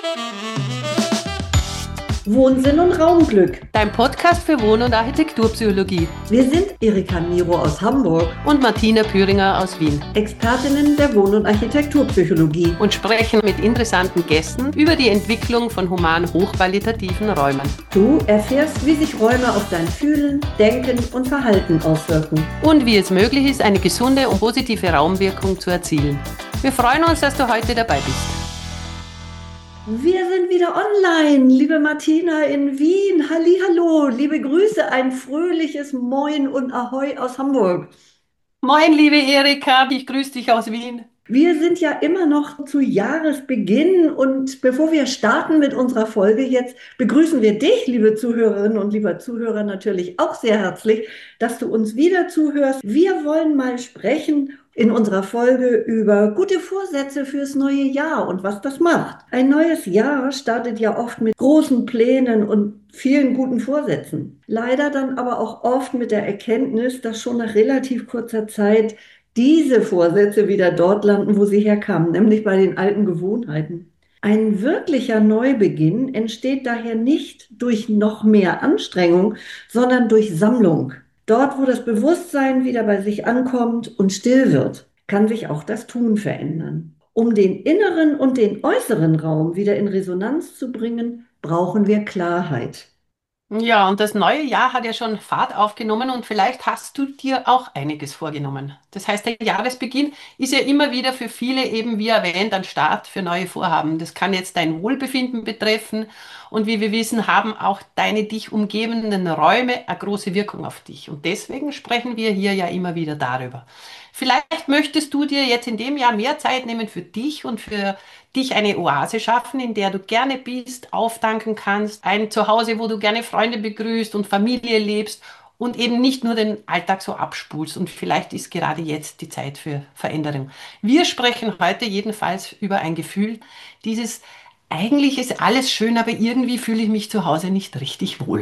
Wohnsinn und Raumglück. Dein Podcast für Wohn- und Architekturpsychologie. Wir sind Erika Miro aus Hamburg Und Martina Püringer aus Wien. Expertinnen der Wohn- und Architekturpsychologie. Und sprechen mit interessanten Gästen über die Entwicklung von human hochqualitativen Räumen. Du erfährst, wie sich Räume auf dein Fühlen, Denken und Verhalten auswirken. Und wie es möglich ist, eine gesunde und positive Raumwirkung zu erzielen. Wir freuen uns, dass du heute dabei bist. Wir sind wieder online, liebe Martina in Wien. Hallihallo, liebe Grüße, ein fröhliches Moin und Ahoi aus Hamburg. Moin, liebe Erika, ich grüße dich aus Wien. Wir sind ja immer noch zu Jahresbeginn und bevor wir starten mit unserer Folge jetzt, begrüßen wir dich, liebe Zuhörerinnen und lieber Zuhörer, natürlich auch sehr herzlich, dass du uns wieder zuhörst. Wir wollen mal sprechen in unserer Folge über gute Vorsätze fürs neue Jahr und was das macht. Ein neues Jahr startet ja oft mit großen Plänen und vielen guten Vorsätzen. Leider dann aber auch oft mit der Erkenntnis, dass schon nach relativ kurzer Zeit diese Vorsätze wieder dort landen, wo sie herkamen, nämlich bei den alten Gewohnheiten. Ein wirklicher Neubeginn entsteht daher nicht durch noch mehr Anstrengung, sondern durch Sammlung. Dort, wo das Bewusstsein wieder bei sich ankommt und still wird, kann sich auch das Tun verändern. Um den inneren und den äußeren Raum wieder in Resonanz zu bringen, brauchen wir Klarheit. Ja, und das neue Jahr hat ja schon Fahrt aufgenommen und vielleicht hast du dir auch einiges vorgenommen. Das heißt, der Jahresbeginn ist ja immer wieder für viele eben, wie erwähnt, ein Start für neue Vorhaben. Das kann jetzt dein Wohlbefinden betreffen und wie wir wissen, haben auch deine dich umgebenden Räume eine große Wirkung auf dich. Und deswegen sprechen wir hier ja immer wieder darüber. Vielleicht möchtest du dir jetzt in dem Jahr mehr Zeit nehmen für dich und für dich eine Oase schaffen, in der du gerne bist, auftanken kannst, ein Zuhause, wo du gerne Freunde begrüßt und Familie lebst und eben nicht nur den Alltag so abspulst. Und vielleicht ist gerade jetzt die Zeit für Veränderung. Wir sprechen heute jedenfalls über ein Gefühl, dieses eigentlich ist alles schön, aber irgendwie fühle ich mich zu Hause nicht richtig wohl.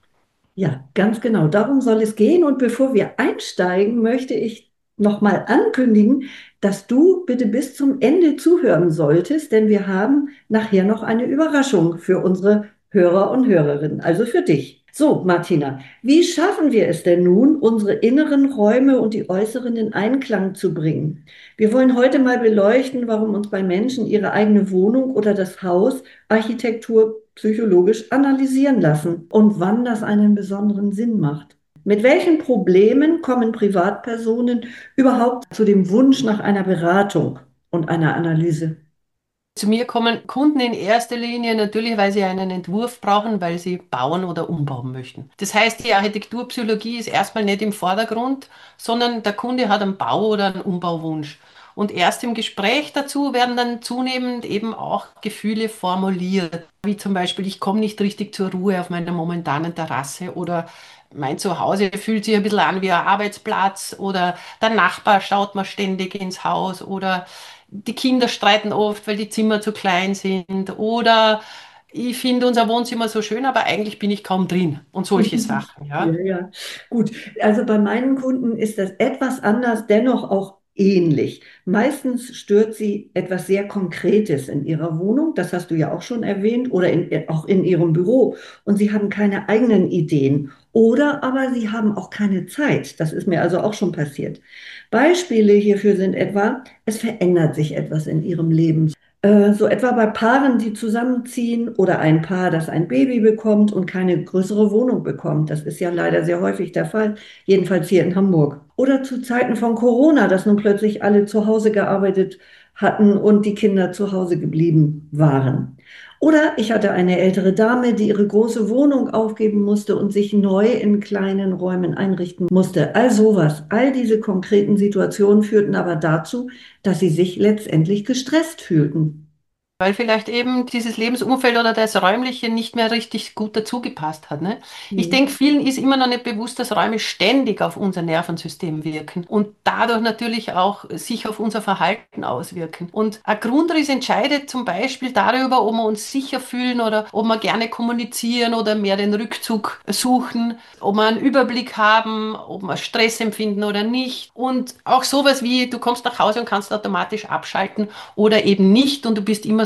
Ja, ganz genau. Darum soll es gehen. Und bevor wir einsteigen, möchte ich nochmal ankündigen, dass du bitte bis zum Ende zuhören solltest, denn wir haben nachher noch eine Überraschung für unsere Hörer und Hörerinnen, also für dich. So, Martina, wie schaffen wir es denn nun, unsere inneren Räume und die äußeren in Einklang zu bringen? Wir wollen heute mal beleuchten, warum uns bei Menschen ihre eigene Wohnung oder das Haus Architektur psychologisch analysieren lassen und wann das einen besonderen Sinn macht. Mit welchen Problemen kommen Privatpersonen überhaupt zu dem Wunsch nach einer Beratung und einer Analyse? Zu mir kommen Kunden in erster Linie natürlich, weil sie einen Entwurf brauchen, weil sie bauen oder umbauen möchten. Das heißt, die Architekturpsychologie ist erstmal nicht im Vordergrund, sondern der Kunde hat einen Bau- oder einen Umbauwunsch. Und erst im Gespräch dazu werden dann zunehmend eben auch Gefühle formuliert, wie zum Beispiel, ich komme nicht richtig zur Ruhe auf meiner momentanen Terrasse oder mein Zuhause fühlt sich ein bisschen an wie ein Arbeitsplatz oder der Nachbar schaut mir ständig ins Haus oder die Kinder streiten oft, weil die Zimmer zu klein sind. Oder ich finde unser Wohnzimmer so schön, aber eigentlich bin ich kaum drin. Und solche Sachen, Ja, ja. ja, gut. Also bei meinen Kunden ist das etwas anders, dennoch auch ähnlich. Meistens stört sie etwas sehr Konkretes in ihrer Wohnung, das hast du ja auch schon erwähnt, oder auch in ihrem Büro. Und sie haben keine eigenen Ideen. Oder aber sie haben auch keine Zeit. Das ist mir also auch schon passiert. Beispiele hierfür sind etwa, es verändert sich etwas in ihrem Leben. So etwa bei Paaren, die zusammenziehen oder ein Paar, das ein Baby bekommt und keine größere Wohnung bekommt. Das ist ja leider sehr häufig der Fall, jedenfalls hier in Hamburg. Oder zu Zeiten von Corona, dass nun plötzlich alle zu Hause gearbeitet hatten und die Kinder zu Hause geblieben waren. Oder ich hatte eine ältere Dame, die ihre große Wohnung aufgeben musste und sich neu in kleinen Räumen einrichten musste. All sowas, all diese konkreten Situationen führten aber dazu, dass sie sich letztendlich gestresst fühlten. Weil vielleicht eben dieses Lebensumfeld oder das Räumliche nicht mehr richtig gut dazu gepasst hat. Ne? Ich Mhm. denke, vielen ist immer noch nicht bewusst, dass Räume ständig auf unser Nervensystem wirken und dadurch natürlich auch sich auf unser Verhalten auswirken. Und ein Grundriss entscheidet zum Beispiel darüber, ob wir uns sicher fühlen oder ob wir gerne kommunizieren oder mehr den Rückzug suchen, ob wir einen Überblick haben, ob wir Stress empfinden oder nicht. Und auch sowas wie, du kommst nach Hause und kannst automatisch abschalten oder eben nicht und du bist immer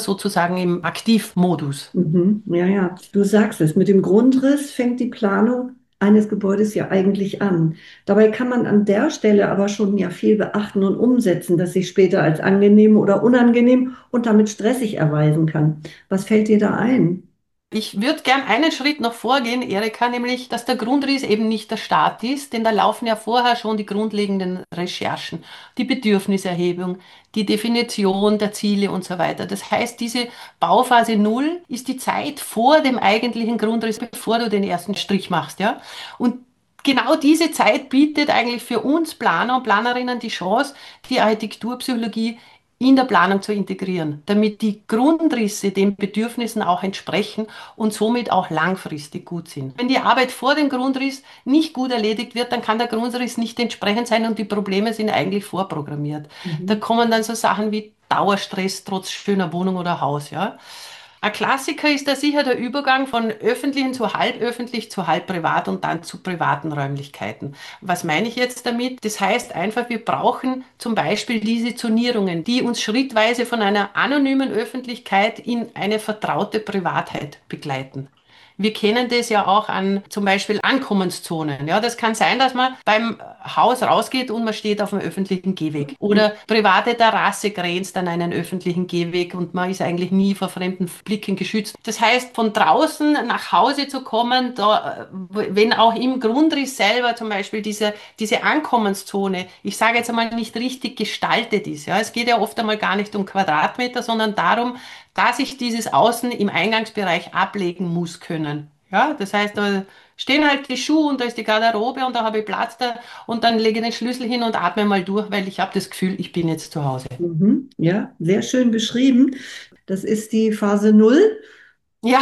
sozusagen im Aktivmodus. Mhm. Ja, ja, du sagst es. Mit dem Grundriss fängt die Planung eines Gebäudes ja eigentlich an. Dabei kann man an der Stelle aber schon ja viel beachten und umsetzen, das sich später als angenehm oder unangenehm und damit stressig erweisen kann. Was fällt dir da ein? Ich würde gern einen Schritt noch vorgehen, Erika, nämlich, dass der Grundriss eben nicht der Start ist, denn da laufen ja vorher schon die grundlegenden Recherchen, die Bedürfniserhebung, die Definition der Ziele und so weiter. Das heißt, diese Bauphase Null ist die Zeit vor dem eigentlichen Grundriss, bevor du den ersten Strich machst, ja? Und genau diese Zeit bietet eigentlich für uns Planer und Planerinnen die Chance, die Architekturpsychologie in der Planung zu integrieren, damit die Grundrisse den Bedürfnissen auch entsprechen und somit auch langfristig gut sind. Wenn die Arbeit vor dem Grundriss nicht gut erledigt wird, dann kann der Grundriss nicht entsprechend sein und die Probleme sind eigentlich vorprogrammiert. Da Mhm. kommen dann so Sachen wie Dauerstress trotz schöner Wohnung oder Haus, ja. Ein Klassiker ist da sicher der Übergang von öffentlichen zu halb privat und dann zu privaten Räumlichkeiten. Was meine ich jetzt damit? Das heißt einfach, wir brauchen zum Beispiel diese Zonierungen, die uns schrittweise von einer anonymen Öffentlichkeit in eine vertraute Privatheit begleiten. Wir kennen das ja auch an zum Beispiel Ankommenszonen. Ja, das kann sein, dass man beim Haus rausgeht und man steht auf einem öffentlichen Gehweg. Oder private Terrasse grenzt an einen öffentlichen Gehweg und man ist eigentlich nie vor fremden Blicken geschützt. Das heißt, von draußen nach Hause zu kommen, da, wenn auch im Grundriss selber zum Beispiel diese Ankommenszone, ich sage jetzt einmal nicht richtig gestaltet ist. Ja, es geht ja oft einmal gar nicht um Quadratmeter, sondern darum, dass ich dieses Außen im Eingangsbereich ablegen muss können. Ja, das heißt, da stehen halt die Schuhe und da ist die Garderobe und da habe ich Platz da und dann lege ich den Schlüssel hin und atme mal durch, weil ich habe das Gefühl, ich bin jetzt zu Hause. Mhm. Ja, sehr schön beschrieben. Das ist die Phase Null, Ja,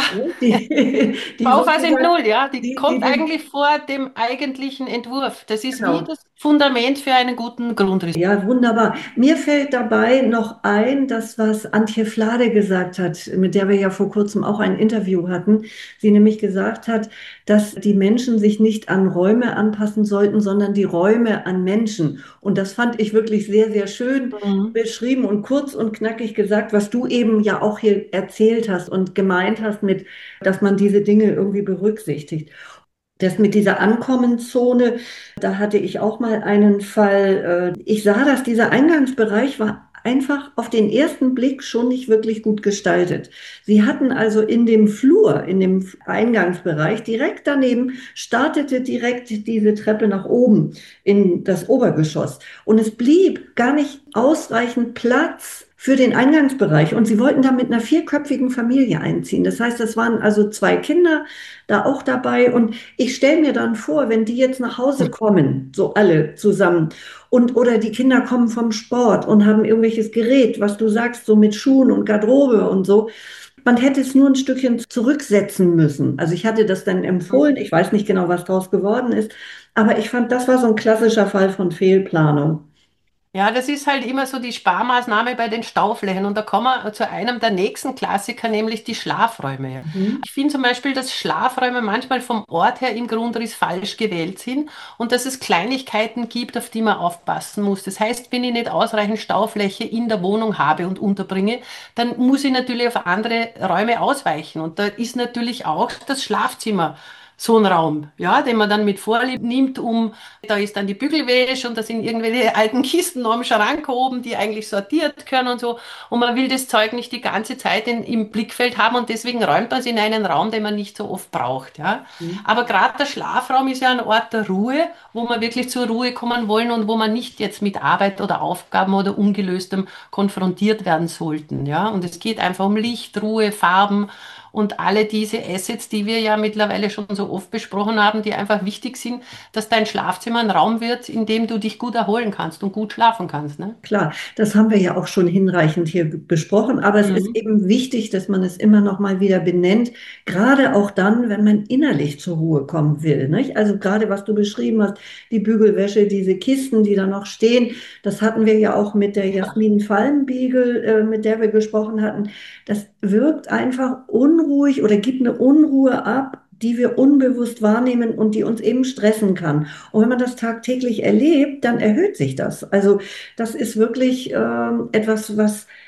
die Bauphase sozusagen, Null, ja, die die kommt den, eigentlich vor dem eigentlichen Entwurf. Das ist wie genau. das Fundament für einen guten Grundriss. Ja, wunderbar. Mir fällt dabei noch ein, das, was Antje Flade gesagt hat, mit der wir ja vor kurzem auch ein Interview hatten. Sie nämlich gesagt hat, dass die Menschen sich nicht an Räume anpassen sollten, sondern die Räume an Menschen. Und das fand ich wirklich sehr, sehr schön Mhm. beschrieben und kurz und knackig gesagt, was du eben ja auch hier erzählt hast und gemeint hast mit, dass man diese Dinge irgendwie berücksichtigt. Das mit dieser Ankommenszone, da hatte ich auch mal einen Fall. Ich sah, dass dieser Eingangsbereich war einfach auf den ersten Blick schon nicht wirklich gut gestaltet. Sie hatten also in dem Flur, in dem Eingangsbereich, direkt daneben startete direkt diese Treppe nach oben in das Obergeschoss. Und es blieb gar nicht ausreichend Platz für den Eingangsbereich. Und sie wollten da mit einer vierköpfigen Familie einziehen. Das heißt, es waren also zwei Kinder da auch dabei. Und ich stelle mir dann vor, wenn die jetzt nach Hause kommen, so alle zusammen, und oder die Kinder kommen vom Sport und haben irgendwelches Gerät, was du sagst, so mit Schuhen und Garderobe und so. Man hätte es nur ein Stückchen zurücksetzen müssen. Also ich hatte das dann empfohlen. Ich weiß nicht genau, was daraus geworden ist, aber ich fand, das war so ein klassischer Fall von Fehlplanung. Ja, das ist halt immer so die Sparmaßnahme bei den Stauflächen. Und da kommen wir zu einem der nächsten Klassiker, nämlich die Schlafräume. Mhm. Ich finde zum Beispiel, dass Schlafräume manchmal vom Ort her im Grundriss falsch gewählt sind und dass es Kleinigkeiten gibt, auf die man aufpassen muss. Das heißt, wenn ich nicht ausreichend Staufläche in der Wohnung habe und unterbringe, dann muss ich natürlich auf andere Räume ausweichen. Und da ist natürlich auch das Schlafzimmer so ein Raum, ja, den man dann mit Vorlieb nimmt, da ist dann die Bügelwäsche und da sind irgendwelche alten Kisten noch im Schrank oben, die eigentlich sortiert können und so. Und man will das Zeug nicht die ganze Zeit im Blickfeld haben und deswegen räumt man es in einen Raum, den man nicht so oft braucht, ja. Mhm. Aber gerade der Schlafraum ist ja ein Ort der Ruhe, wo man wirklich zur Ruhe kommen wollen und wo man nicht jetzt mit Arbeit oder Aufgaben oder Ungelöstem konfrontiert werden sollten, ja. Und es geht einfach um Licht, Ruhe, Farben und alle diese Assets, die wir ja mittlerweile schon so oft besprochen haben, die einfach wichtig sind, dass dein Schlafzimmer ein Raum wird, in dem du dich gut erholen kannst und gut schlafen kannst, ne? Klar, das haben wir ja auch schon hinreichend hier besprochen, aber es ist Mhm. eben wichtig, dass man es immer noch mal wieder benennt, gerade auch dann, wenn man innerlich zur Ruhe kommen will, nicht? Also gerade was du beschrieben hast, die Bügelwäsche, diese Kisten, die da noch stehen, das hatten wir ja auch mit der Jasmin Fallenbiegel, mit der wir gesprochen hatten. Das wirkt einfach unruhig oder gibt eine Unruhe ab, die wir unbewusst wahrnehmen und die uns eben stressen kann. Und wenn man das tagtäglich erlebt, dann erhöht sich das. Also das ist wirklich etwas, was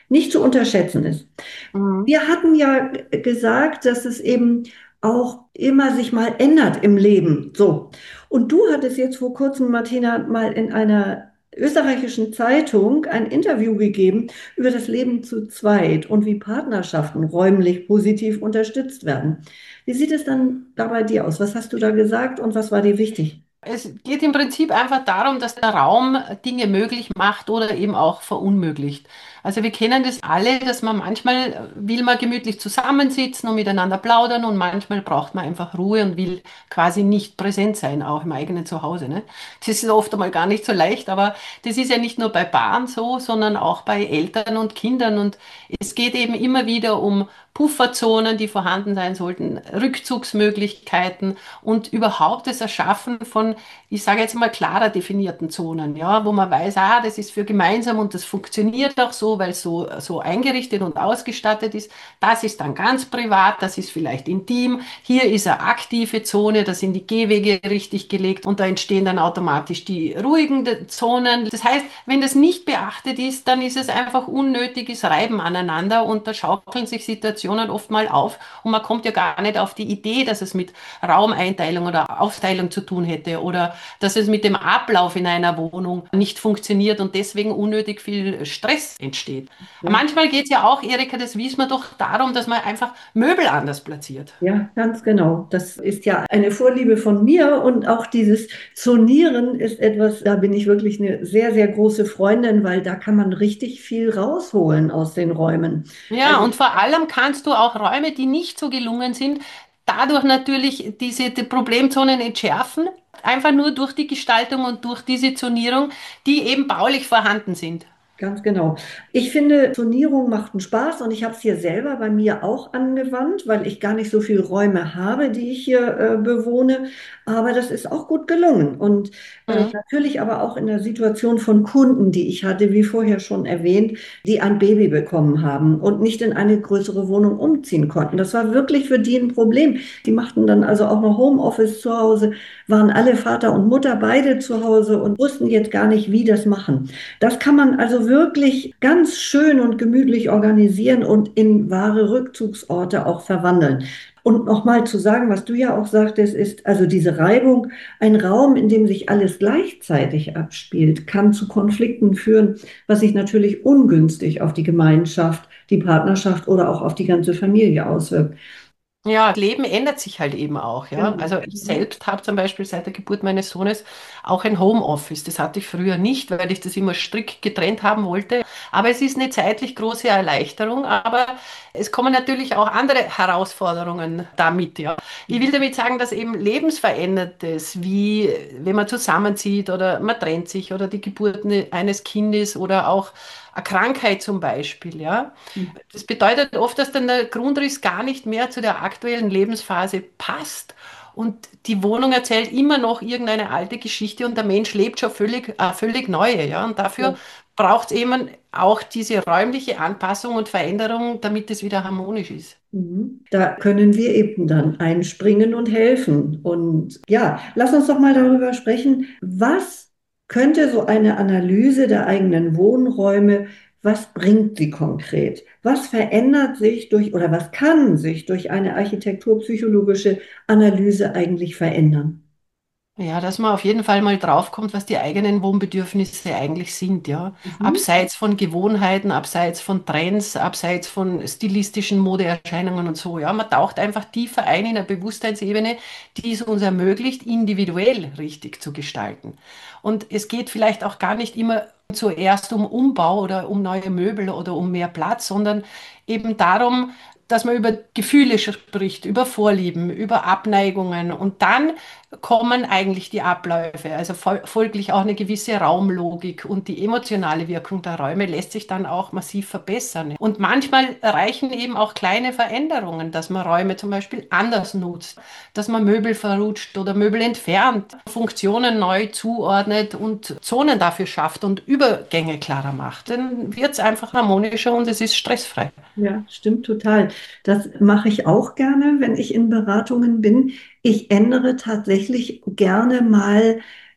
nicht zu unterschätzen ist. Mhm. Wir hatten ja gesagt, dass es eben auch immer sich mal ändert im Leben. So. Und du hattest jetzt vor kurzem, Martina, mal in einer österreichischen Zeitung ein Interview gegeben über das Leben zu zweit und wie Partnerschaften räumlich positiv unterstützt werden. Wie sieht es dann da bei dir aus? Was hast du da gesagt und was war dir wichtig? Es geht im Prinzip einfach darum, dass der Raum Dinge möglich macht oder eben auch verunmöglicht. Also wir kennen das alle, dass man manchmal will man gemütlich zusammensitzen und miteinander plaudern und manchmal braucht man einfach Ruhe und will quasi nicht präsent sein, auch im eigenen Zuhause, ne? Das ist oft einmal gar nicht so leicht, aber das ist ja nicht nur bei Paaren so, sondern auch bei Eltern und Kindern und es geht eben immer wieder um Pufferzonen, die vorhanden sein sollten, Rückzugsmöglichkeiten und überhaupt das Erschaffen von, ich sage jetzt mal, klarer definierten Zonen, ja, wo man weiß, ah, das ist für gemeinsam und das funktioniert auch so, weil es so eingerichtet und ausgestattet ist. Das ist dann ganz privat, das ist vielleicht intim. Hier ist eine aktive Zone, da sind die Gehwege richtig gelegt und da entstehen dann automatisch die ruhigen Zonen. Das heißt, wenn das nicht beachtet ist, dann ist es einfach unnötiges Reiben aneinander und da schaukeln sich Situationen oft mal auf und man kommt ja gar nicht auf die Idee, dass es mit Raumeinteilung oder Aufteilung zu tun hätte oder dass es mit dem Ablauf in einer Wohnung nicht funktioniert und deswegen unnötig viel Stress entsteht. Ja. Manchmal geht es ja auch, Erika, das wissen wir doch, darum, dass man einfach Möbel anders platziert. Ja, ganz genau. Das ist ja eine Vorliebe von mir und auch dieses Zonieren ist etwas, da bin ich wirklich eine sehr, sehr große Freundin, weil da kann man richtig viel rausholen aus den Räumen. Ja, Also und vor allem kannst du auch Räume, die nicht so gelungen sind, dadurch natürlich die Problemzonen entschärfen, einfach nur durch die Gestaltung und durch diese Zonierung, die eben baulich vorhanden sind. ganz genau. Ich finde, Turnierung macht einen Spaß und ich habe es hier selber bei mir auch angewandt, weil ich gar nicht so viele Räume habe, die ich hier bewohne. Aber das ist auch gut gelungen. Und Mhm. natürlich aber auch in der Situation von Kunden, die ich hatte, wie vorher schon erwähnt, die ein Baby bekommen haben und nicht in eine größere Wohnung umziehen konnten. Das war wirklich für die ein Problem. Die machten dann also auch noch Homeoffice zu Hause, waren alle Vater und Mutter beide zu Hause und wussten jetzt gar nicht, wie das machen. Das kann man also wirklich ganz schön und gemütlich organisieren und in wahre Rückzugsorte auch verwandeln. Und nochmal zu sagen, was du ja auch sagtest, ist also diese Reibung, ein Raum, in dem sich alles gleichzeitig abspielt, kann zu Konflikten führen, was sich natürlich ungünstig auf die Gemeinschaft, die Partnerschaft oder auch auf die ganze Familie auswirkt. Ja, Leben ändert sich halt eben auch, ja. Genau. Also ich selbst habe zum Beispiel seit der Geburt meines Sohnes auch ein Homeoffice. Das hatte ich früher nicht, weil ich das immer strikt getrennt haben wollte. Aber es ist eine zeitlich große Erleichterung. Aber es kommen natürlich auch andere Herausforderungen damit, ja. Ich will damit sagen, dass eben Lebensveränderndes, wie wenn man zusammenzieht oder man trennt sich oder die Geburt eines Kindes oder auch eine Krankheit zum Beispiel, ja. Das bedeutet oft, dass dann der Grundriss gar nicht mehr zu der aktuellen Lebensphase passt. Und die Wohnung erzählt immer noch irgendeine alte Geschichte und der Mensch lebt schon völlig neue. Ja? Und dafür Ja. braucht es eben auch diese räumliche Anpassung und Veränderung, damit es wieder harmonisch ist. Mhm. Da können wir eben dann einspringen und helfen. Und ja, lass uns doch mal darüber sprechen, was könnte so eine Analyse der eigenen Wohnräume, was bringt sie konkret? Was verändert sich durch oder was kann sich durch eine architekturpsychologische Analyse eigentlich verändern? Ja, dass man auf jeden Fall mal draufkommt, was die eigenen Wohnbedürfnisse eigentlich sind, ja. Mhm. Abseits von Gewohnheiten, abseits von Trends, abseits von stilistischen Modeerscheinungen und so, ja. Man taucht einfach tiefer ein in eine Bewusstseinsebene, die es uns ermöglicht, individuell richtig zu gestalten. Und es geht vielleicht auch gar nicht immer zuerst um Umbau oder um neue Möbel oder um mehr Platz, sondern eben darum, dass man über Gefühle spricht, über Vorlieben, über Abneigungen und dann kommen eigentlich die Abläufe. Also folglich auch eine gewisse Raumlogik und die emotionale Wirkung der Räume lässt sich dann auch massiv verbessern. Und manchmal reichen eben auch kleine Veränderungen, dass man Räume zum Beispiel anders nutzt, dass man Möbel verrutscht oder Möbel entfernt, Funktionen neu zuordnet und Zonen dafür schafft und Übergänge klarer macht. Dann wird es einfach harmonischer und es ist stressfrei. Ja, stimmt total. Das mache ich auch gerne, wenn ich in Beratungen bin. Ich ändere tatsächlich gerne mal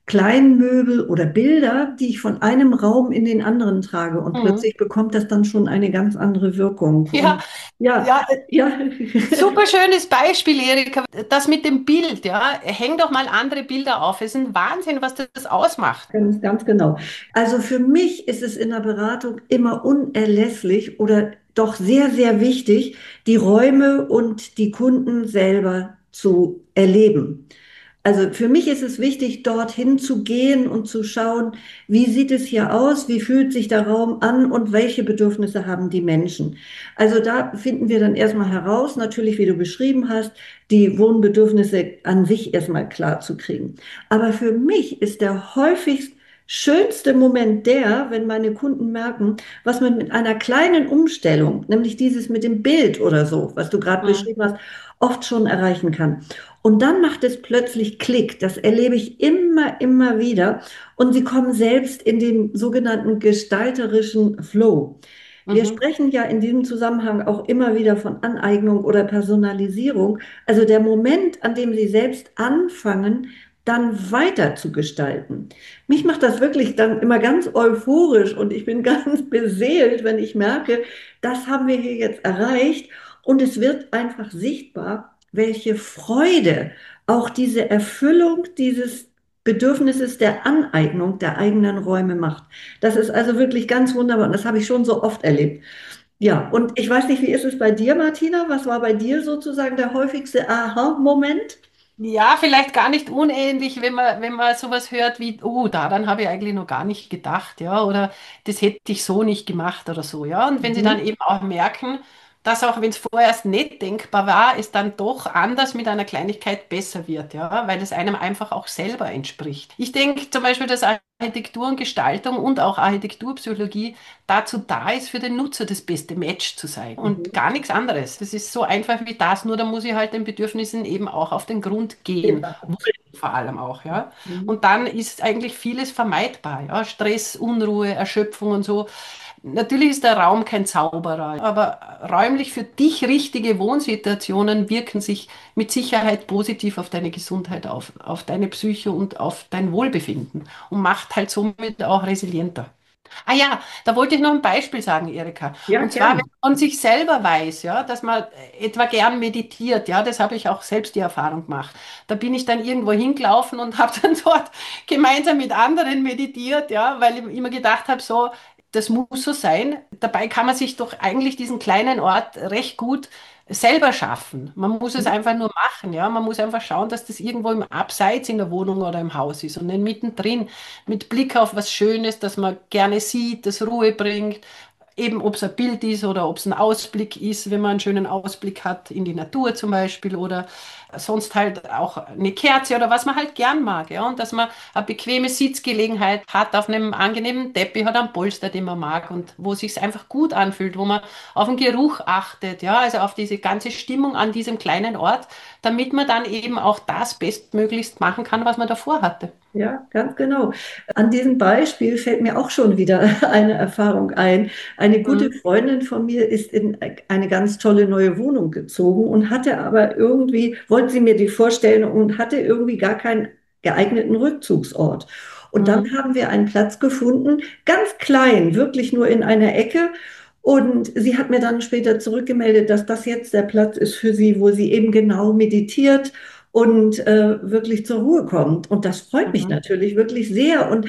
Kleinmöbel oder Bilder, die ich von einem Raum in den anderen trage und Mhm. plötzlich bekommt das dann schon eine ganz andere Wirkung. Ja, Und ja, ja, ja, super schönes Beispiel, Erika. Das mit dem Bild, ja. Häng doch mal andere Bilder auf. Es ist ein Wahnsinn, was das ausmacht. ganz, ganz genau. Also für mich ist es in der Beratung immer unerlässlich oder doch sehr, sehr wichtig, die Räume und die Kunden selber zu erleben. Also für mich ist es wichtig, dorthin zu gehen und zu schauen, wie sieht es hier aus, wie fühlt sich der Raum an und welche Bedürfnisse haben die Menschen. Also da finden wir dann erstmal heraus, natürlich, wie du beschrieben hast, die Wohnbedürfnisse an sich erstmal klar zu kriegen. Aber für mich ist der häufigst schönste Moment der, wenn meine Kunden merken, was man mit einer kleinen Umstellung, nämlich dieses mit dem Bild oder so, was du gerade Mhm. beschrieben hast, oft schon erreichen kann. Und dann macht es plötzlich Klick. Das erlebe ich immer, immer wieder. Und sie kommen selbst in den sogenannten gestalterischen Flow. Wir Mhm. sprechen ja in diesem Zusammenhang auch immer wieder von Aneignung oder Personalisierung. Also der Moment, an dem Sie selbst anfangen, dann weiter zu gestalten. Mich macht das wirklich dann immer ganz euphorisch und ich bin ganz beseelt, wenn ich merke, das haben wir hier jetzt erreicht und es wird einfach sichtbar, welche Freude auch diese Erfüllung dieses Bedürfnisses der Aneignung der eigenen Räume macht. Das ist also wirklich ganz wunderbar und das habe ich schon so oft erlebt. Ja, und ich weiß nicht, wie ist es bei dir, Martina? Was war bei dir sozusagen der häufigste Aha-Moment? Ja, vielleicht gar nicht unähnlich, wenn man sowas hört wie, oh, daran habe ich eigentlich noch gar nicht gedacht, ja, oder das hätte ich so nicht gemacht oder so, ja. Und wenn Sie dann Mhm. eben auch merken, dass auch wenn es vorerst nicht denkbar war, es dann doch anders mit einer Kleinigkeit besser wird, ja, weil es einem einfach auch selber entspricht. Ich denke zum Beispiel, dass Architektur und Gestaltung und auch Architekturpsychologie dazu da ist, für den Nutzer das beste Match zu sein und Mhm. gar nichts anderes. Das ist so einfach wie das, nur da muss ich halt den Bedürfnissen eben auch auf den Grund gehen, Ja. wollen vor allem auch, ja. Mhm. Und dann ist eigentlich vieles vermeidbar, ja. Stress, Unruhe, Erschöpfung und so. Natürlich ist der Raum kein Zauberer, aber räumlich für dich richtige Wohnsituationen wirken sich mit Sicherheit positiv auf deine Gesundheit auf deine Psyche und auf dein Wohlbefinden und macht halt somit auch resilienter. Ah ja, da wollte ich noch ein Beispiel sagen, Erika. Ja, Und zwar, wenn gerne. man sich selber weiß, ja, dass man etwa gern meditiert, ja, das habe ich auch selbst die Erfahrung gemacht. Da bin ich dann irgendwo hingelaufen und habe dann dort gemeinsam mit anderen meditiert, ja, weil ich immer gedacht habe, so, das muss so sein. Dabei kann man sich doch eigentlich diesen kleinen Ort recht gut selber schaffen. Man muss es einfach nur machen, ja. Man muss einfach schauen, dass das irgendwo im Abseits in der Wohnung oder im Haus ist und nicht mittendrin mit Blick auf was Schönes, das man gerne sieht, das Ruhe bringt. Eben, ob es ein Bild ist oder ob es ein Ausblick ist, wenn man einen schönen Ausblick hat in die Natur zum Beispiel oder sonst halt auch eine Kerze oder was man halt gern mag. Ja? Und dass man eine bequeme Sitzgelegenheit hat auf einem angenehmen Teppich oder am Polster, den man mag und wo sich einfach gut anfühlt, wo man auf den Geruch achtet, ja, also auf diese ganze Stimmung an diesem kleinen Ort, damit man dann eben auch das bestmöglichst machen kann, was man davor hatte. Ja, ganz genau. An diesem Beispiel fällt mir auch schon wieder eine Erfahrung ein. Eine gute Mhm. Freundin von mir ist in eine ganz tolle neue Wohnung gezogen und hatte aber irgendwie, wollte sie mir die vorstellen und hatte irgendwie gar keinen geeigneten Rückzugsort. Und dann Mhm. haben wir einen Platz gefunden, ganz klein, wirklich nur in einer Ecke. Und sie hat mir dann später zurückgemeldet, dass das jetzt der Platz ist für sie, wo sie eben genau meditiert und wirklich zur Ruhe kommt. Und das freut mich Mhm. natürlich wirklich sehr und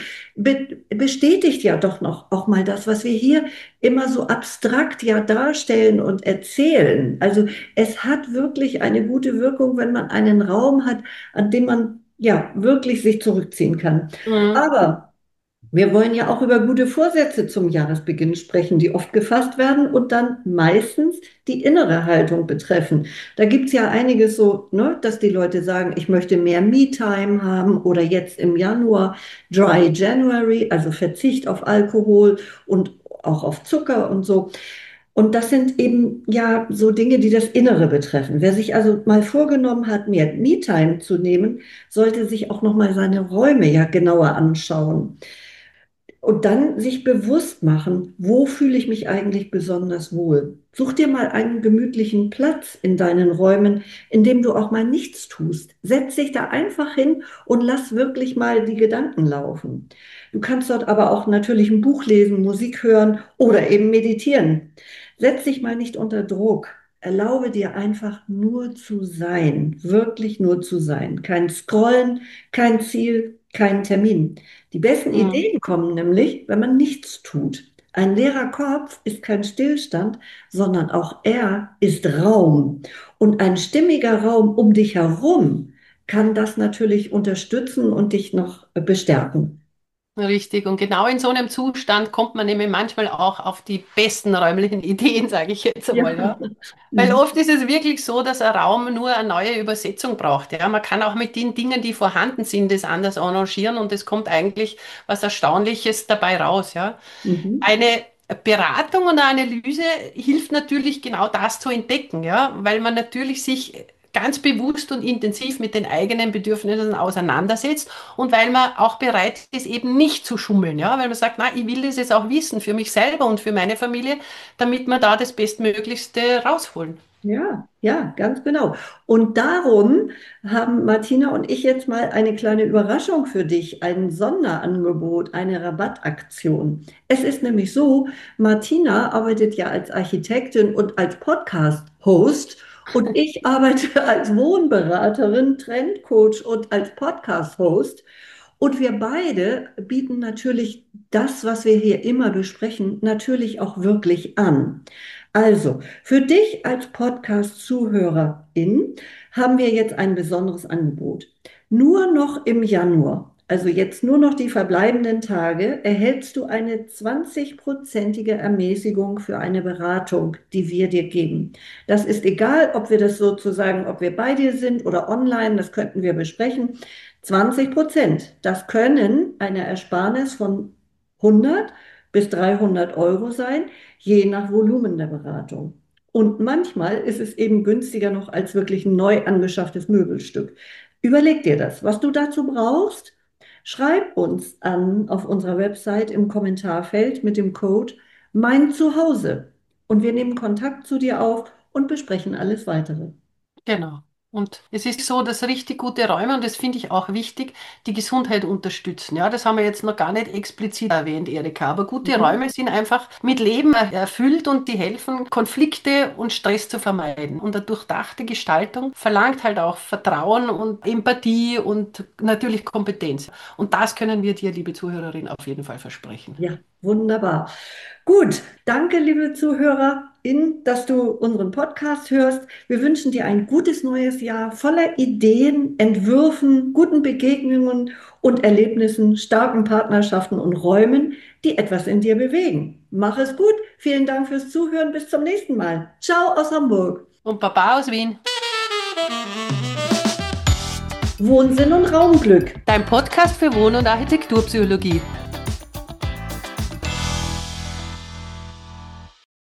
bestätigt ja doch noch auch mal das, was wir hier immer so abstrakt ja darstellen und erzählen. Also es hat wirklich eine gute Wirkung, wenn man einen Raum hat, an dem man ja wirklich sich zurückziehen kann. Mhm. Aber wir wollen ja auch über gute Vorsätze zum Jahresbeginn sprechen, die oft gefasst werden und dann meistens die innere Haltung betreffen. Da gibt es ja einiges so, ne, dass die Leute sagen, ich möchte mehr Me-Time haben oder jetzt im Januar Dry January, also Verzicht auf Alkohol und auch auf Zucker und so. Und das sind eben ja so Dinge, die das Innere betreffen. Wer sich also mal vorgenommen hat, mehr Me-Time zu nehmen, sollte sich auch noch mal seine Räume ja genauer anschauen. Und dann sich bewusst machen, wo fühle ich mich eigentlich besonders wohl. Such dir mal einen gemütlichen Platz in deinen Räumen, in dem du auch mal nichts tust. Setz dich da einfach hin und lass wirklich mal die Gedanken laufen. Du kannst dort aber auch natürlich ein Buch lesen, Musik hören oder eben meditieren. Setz dich mal nicht unter Druck. Erlaube dir einfach nur zu sein, wirklich nur zu sein. Kein Scrollen, kein Ziel, kein Termin. Die besten Mhm. Ideen kommen nämlich, wenn man nichts tut. Ein leerer Kopf ist kein Stillstand, sondern auch er ist Raum. Und ein stimmiger Raum um dich herum kann das natürlich unterstützen und dich noch bestärken. Richtig. Und genau in so einem Zustand kommt man nämlich manchmal auch auf die besten räumlichen Ideen, sage ich jetzt Ja. einmal, ja. Weil Mhm. oft ist es wirklich so, dass ein Raum nur eine neue Übersetzung braucht. Ja, man kann auch mit den Dingen, die vorhanden sind, das anders arrangieren und es kommt eigentlich was Erstaunliches dabei raus. Ja, Mhm. eine Beratung und eine Analyse hilft natürlich genau das zu entdecken. Ja, weil man natürlich sich ganz bewusst und intensiv mit den eigenen Bedürfnissen auseinandersetzt und weil man auch bereit ist, eben nicht zu schummeln. Ja, weil man sagt, na, ich will das jetzt auch wissen für mich selber und für meine Familie, damit wir da das Bestmöglichste rausholen. Ja, ja, ganz genau. Und darum haben Martina und ich jetzt mal eine kleine Überraschung für dich, ein Sonderangebot, eine Rabattaktion. Es ist nämlich so, Martina arbeitet ja als Architektin und als Podcast-Host und ich arbeite als Wohnberaterin, Trendcoach und als Podcast-Host. Und wir beide bieten natürlich das, was wir hier immer besprechen, natürlich auch wirklich an. Also, für dich als Podcast-Zuhörerin haben wir jetzt ein besonderes Angebot. Nur noch im Januar, also jetzt nur noch die verbleibenden Tage, erhältst du eine 20-prozentige Ermäßigung für eine Beratung, die wir dir geben. Das ist egal, ob wir das sozusagen, ob wir bei dir sind oder online, das könnten wir besprechen. 20%, das können eine Ersparnis von 100 bis 300 Euro sein, je nach Volumen der Beratung. Und manchmal ist es eben günstiger noch als wirklich ein neu angeschafftes Möbelstück. Überleg dir das, was du dazu brauchst. Schreib uns an auf unserer Website im Kommentarfeld mit dem Code Mein Zuhause. Und wir nehmen Kontakt zu dir auf und besprechen alles weitere. Genau. Und es ist so, dass richtig gute Räume, und das finde ich auch wichtig, die Gesundheit unterstützen. Ja, das haben wir jetzt noch gar nicht explizit erwähnt, Erika. Aber gute Mhm. Räume sind einfach mit Leben erfüllt und die helfen, Konflikte und Stress zu vermeiden. Und eine durchdachte Gestaltung verlangt halt auch Vertrauen und Empathie und natürlich Kompetenz. Und das können wir dir, liebe Zuhörerin, auf jeden Fall versprechen. Ja, wunderbar. Gut, danke, liebe ZuhörerInnen, dass du unseren Podcast hörst. Wir wünschen dir ein gutes neues Jahr voller Ideen, Entwürfen, guten Begegnungen und Erlebnissen, starken Partnerschaften und Räumen, die etwas in dir bewegen. Mach es gut. Vielen Dank fürs Zuhören. Bis zum nächsten Mal. Ciao aus Hamburg. Und Baba aus Wien, Wohnsinn und Raumglück. dein Podcast für Wohn- und Architekturpsychologie.